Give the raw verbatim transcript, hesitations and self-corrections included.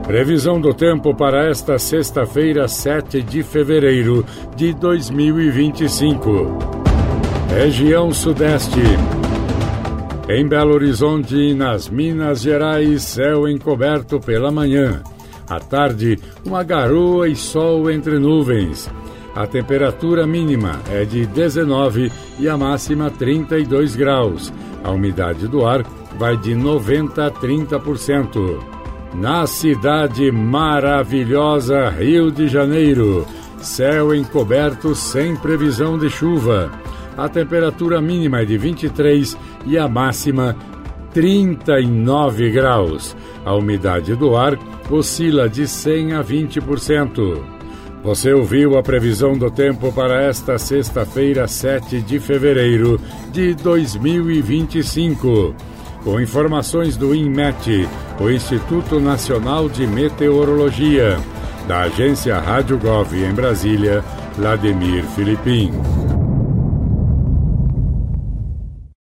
Previsão do tempo para esta sexta-feira, sete de fevereiro de dois mil e vinte e cinco. Região Sudeste. Em Belo Horizonte e nas Minas Gerais, céu encoberto pela manhã. À tarde, uma garoa e sol entre nuvens. A temperatura mínima é de dezenove e a máxima trinta e dois graus. A umidade do ar vai de noventa a trinta por cento. Na cidade maravilhosa Rio de Janeiro, céu encoberto sem previsão de chuva. A temperatura mínima é de vinte e três e a máxima trinta e nove graus. A umidade do ar oscila de cem a vinte por cento. Você ouviu a previsão do tempo para esta sexta-feira, sete de fevereiro de dois mil e vinte e cinco. Com informações do INMET, o Instituto Nacional de Meteorologia, da agência Rádio Gov em Brasília, Vladimir Filipim.